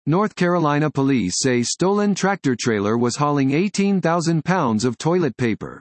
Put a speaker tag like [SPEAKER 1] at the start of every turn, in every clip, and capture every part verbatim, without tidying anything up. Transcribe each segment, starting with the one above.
[SPEAKER 1] North Carolina police say stolen tractor-trailer was hauling eighteen thousand pounds of toilet paper.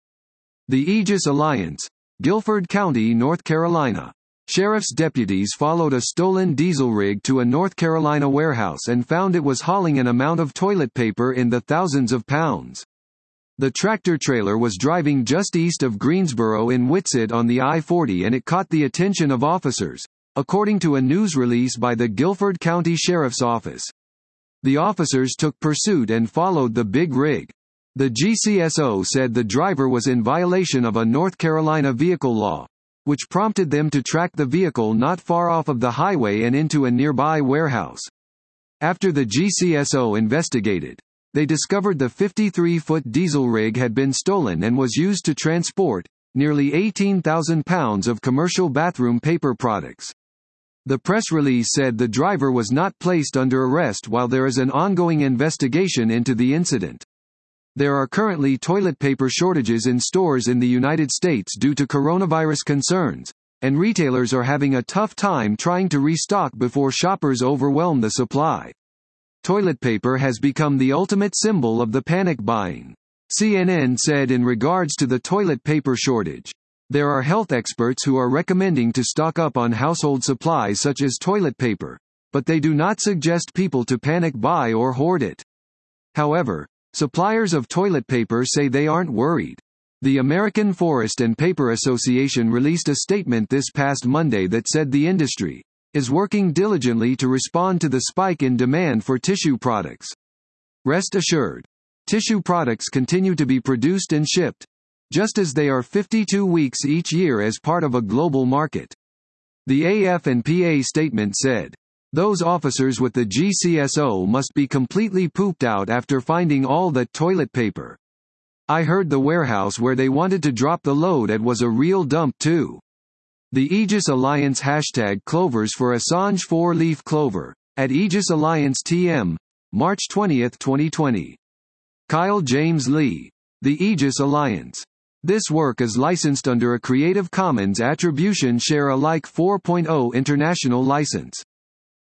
[SPEAKER 1] The Aegis Alliance, Guilford County, North Carolina. Sheriff's deputies followed a stolen diesel rig to a North Carolina warehouse and found it was hauling an amount of toilet paper in the thousands of pounds. The tractor-trailer was driving just east of Greensboro in Whitsett on the I forty and it caught the attention of officers, according to a news release by the Guilford County Sheriff's Office. The officers took pursuit and followed the big rig. The G C S O said the driver was in violation of a North Carolina vehicle law, which prompted them to track the vehicle not far off of the highway and into a nearby warehouse. After the G C S O investigated, they discovered the fifty-three foot diesel rig had been stolen and was used to transport nearly eighteen thousand pounds of commercial bathroom paper products. The press release said the driver was not placed under arrest while there is an ongoing investigation into the incident. There are currently toilet paper shortages in stores in the United States due to coronavirus concerns, and retailers are having a tough time trying to restock before shoppers overwhelm the supply. Toilet paper has become the ultimate symbol of the panic buying. C N N said in regards to the toilet paper shortage, there are health experts who are recommending to stock up on household supplies such as toilet paper, but they do not suggest people to panic buy or hoard it. However, suppliers of toilet paper say they aren't worried. The American Forest and Paper Association released a statement this past Monday that said the industry is working diligently to respond to the spike in demand for tissue products. Rest assured, tissue products continue to be produced and shipped, just as they are fifty-two weeks each year as part of a global market. The A F and P A statement said, "Those officers with the G C S O must be completely pooped out after finding all that toilet paper. I heard the warehouse where they wanted to drop the load at was a real dump too." The Aegis Alliance hashtag Clovers for Assange four-leaf clover, at Aegis Alliance T M, March twentieth twenty twenty. Kyle James Lee. The Aegis Alliance. This work is licensed under a Creative Commons Attribution Share Alike four point oh international license.